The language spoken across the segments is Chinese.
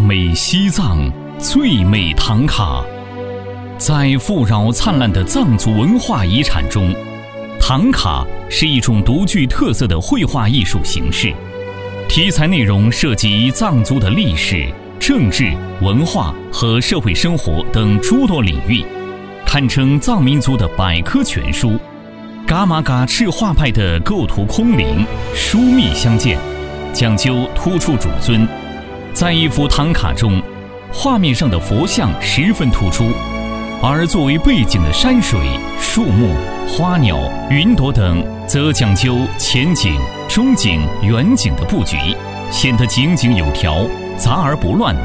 美西藏，最美唐卡。在富饶灿烂的藏族文化遗产中，唐卡是一种独具特色的绘画艺术形式，题材内容涉及藏族的历史、政治、文化和社会生活等诸多领域，堪称藏民族的百科全书。噶玛噶赤画派的构图空灵，疏密相间，讲究突出主尊。在一幅唐卡中，画面上的佛像十分突出，而作为背景的山水、树木、花鸟、云朵等则讲究前景、中景、远景的布局，显得井井有条，杂而不乱。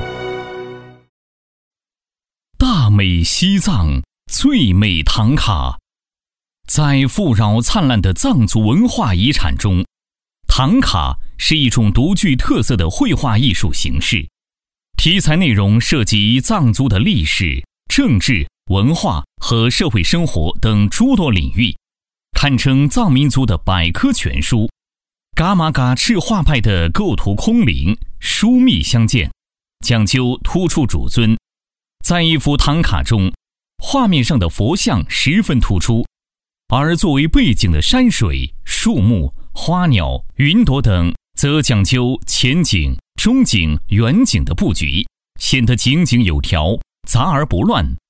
大美西藏，最美唐卡。在富饶灿烂的藏族文化遗产中，唐卡是一种独具特色的绘画艺术形式，题材内容涉及藏族的历史、政治、文化和社会生活等诸多领域，堪称藏民族的百科全书。噶玛噶赤画派的构图空灵，疏密相间，讲究突出主尊。在一幅唐卡中，画面上的佛像十分突出，而作为背景的山水、树木、花鸟、云朵等则讲究前景、中景、远景的布局，显得井井有条，杂而不乱。